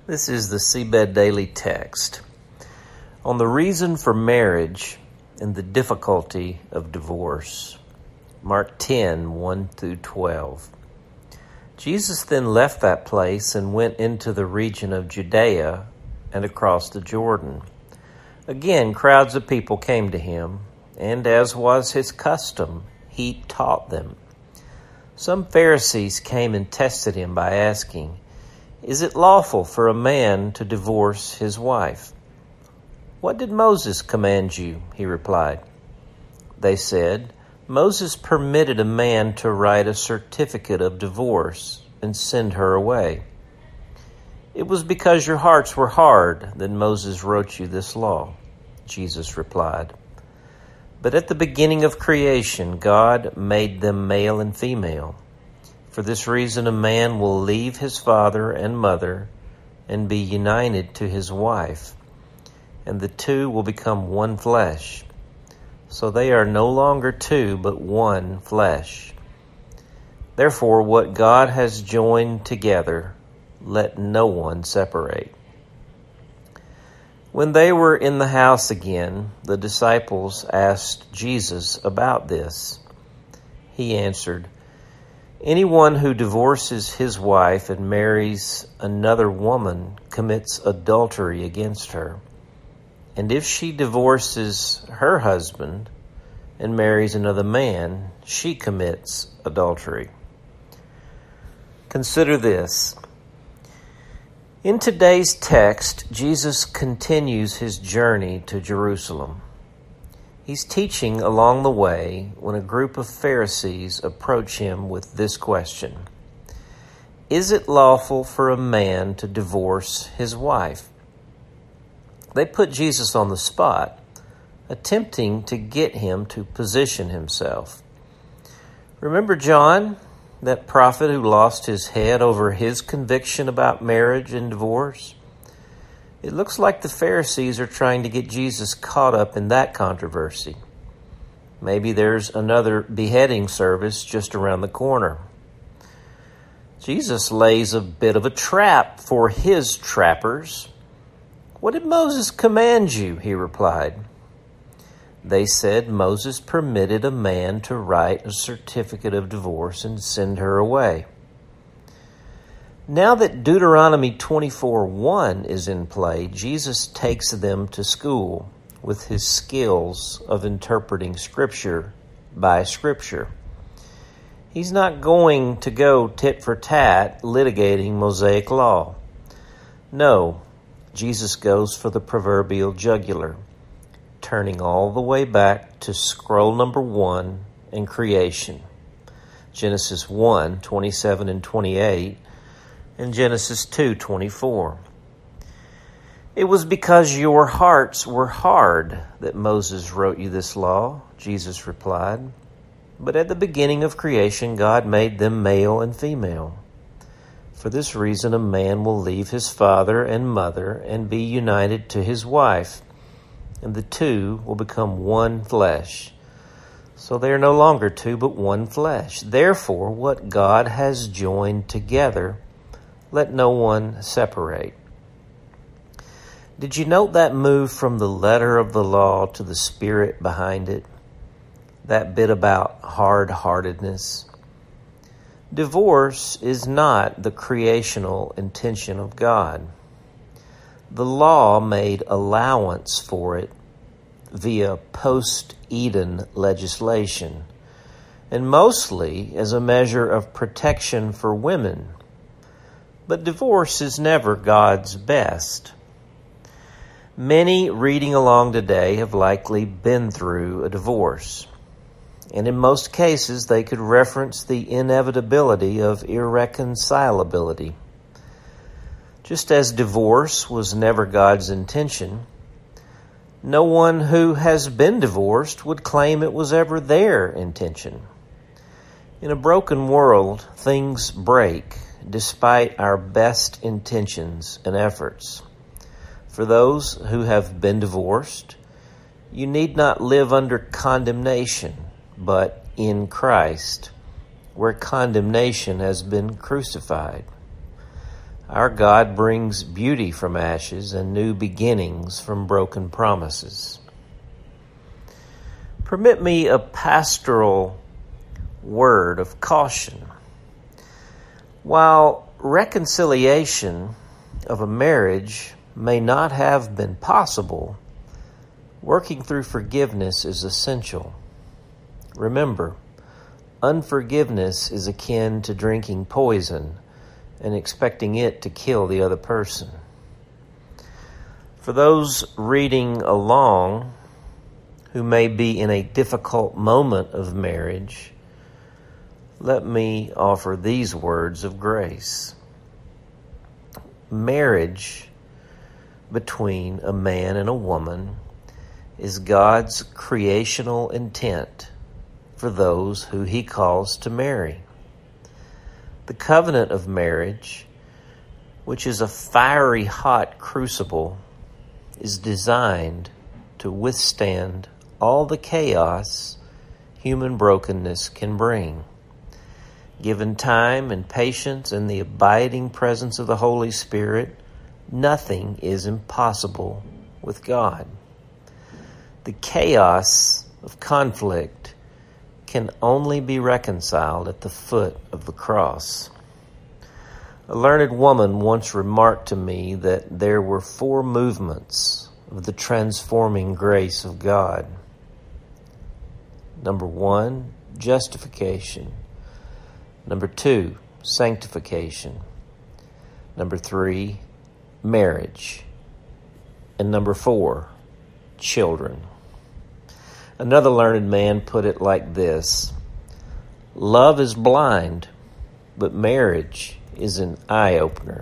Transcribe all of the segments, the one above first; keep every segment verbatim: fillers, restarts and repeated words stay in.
This is the Seabed Daily Text on the reason for marriage and the difficulty of divorce. Mark ten, one through twelve. Jesus then left that place and went into the region of Judea and across the Jordan. Again, crowds of people came to him, and as was his custom, he taught them. Some Pharisees came and tested him by asking, "Is it lawful for a man to divorce his wife?" "What did Moses command you?" he replied. They said, "Moses permitted a man to write a certificate of divorce and send her away." "It was because your hearts were hard that Moses wrote you this law," Jesus replied. "But at the beginning of creation, God made them male and female. For this reason, a man will leave his father and mother and be united to his wife, and the two will become one flesh. So they are no longer two, but one flesh. Therefore, what God has joined together, let no one separate." When they were in the house again, the disciples asked Jesus about this. He answered, "Anyone who divorces his wife and marries another woman commits adultery against her. And if she divorces her husband and marries another man, she commits adultery." Consider this. In today's text, Jesus continues his journey to Jerusalem. He's teaching along the way when a group of Pharisees approach him with this question: "Is it lawful for a man to divorce his wife?" They put Jesus on the spot, attempting to get him to position himself. Remember John, that prophet who lost his head over his conviction about marriage and divorce? It looks like the Pharisees are trying to get Jesus caught up in that controversy. Maybe there's another beheading service just around the corner. Jesus lays a bit of a trap for his trappers. "What did Moses command you?" he replied. They said, "Moses permitted a man to write a certificate of divorce and send her away." Now that Deuteronomy twenty-four one is in play, Jesus takes them to school with his skills of interpreting Scripture by Scripture. He's not going to go tit for tat litigating Mosaic law. No, Jesus goes for the proverbial jugular, turning all the way back to scroll number one in creation, Genesis one, twenty-seven and twenty-eight, and Genesis two, twenty-four. "It was because your hearts were hard that Moses wrote you this law," Jesus replied. "But at the beginning of creation, God made them male and female. For this reason, a man will leave his father and mother and be united to his wife, and the two will become one flesh. So they are no longer two, but one flesh. Therefore, what God has joined together, let no one separate." Did you note that move from the letter of the law to the spirit behind it? That bit about hard-heartedness? Divorce is not the creational intention of God. The law made allowance for it via post-Eden legislation, and mostly as a measure of protection for women. But divorce is never God's best. Many reading along today have likely been through a divorce, and in most cases they could reference the inevitability of irreconcilability. Just as divorce was never God's intention, no one who has been divorced would claim it was ever their intention. In a broken world, things break despite our best intentions and efforts. For those who have been divorced, you need not live under condemnation, but in Christ, where condemnation has been crucified. Our God brings beauty from ashes and new beginnings from broken promises. Permit me a pastoral word of caution. While reconciliation of a marriage may not have been possible, working through forgiveness is essential. Remember, unforgiveness is akin to drinking poison and expecting it to kill the other person. For those reading along who may be in a difficult moment of marriage, let me offer these words of grace. Marriage between a man and a woman is God's creational intent for those who He calls to marry. The covenant of marriage, which is a fiery hot crucible, is designed to withstand all the chaos human brokenness can bring. Given time and patience and the abiding presence of the Holy Spirit, nothing is impossible with God. The chaos of conflict can only be reconciled at the foot of the cross. A learned woman once remarked to me that there were four movements of the transforming grace of God. Number one, justification. Number two, sanctification. Number three, marriage. And number four, children. Another learned man put it like this: love is blind, but marriage is an eye-opener.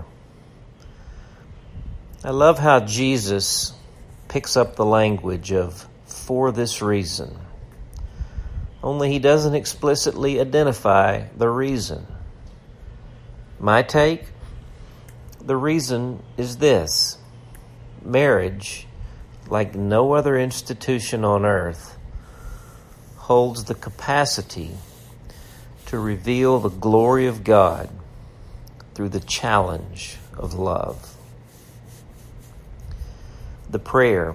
I love how Jesus picks up the language of "for this reason," only He doesn't explicitly identify the reason. My take? The reason is this: marriage, like no other institution on earth, holds the capacity to reveal the glory of God through the challenge of love. The prayer: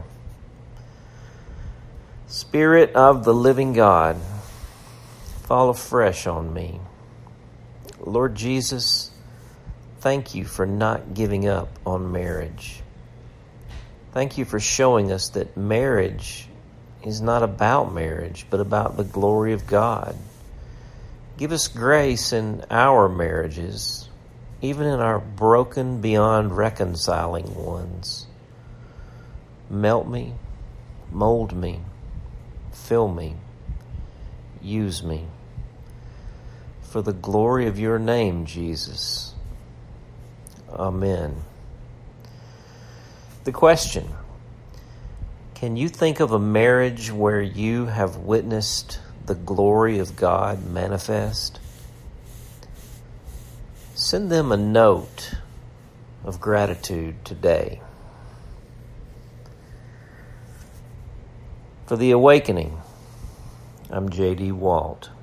Spirit of the living God, fall afresh on me. Lord Jesus, thank You for not giving up on marriage. Thank You for showing us that marriage is not about marriage, but about the glory of God. Give us grace in our marriages, even in our broken beyond reconciling ones. Melt me, mold me, fill me, use me. For the glory of Your name, Jesus. Amen. The question: can you think of a marriage where you have witnessed the glory of God manifest? Send them a note of gratitude today. For The Awakening, I'm J D Walt.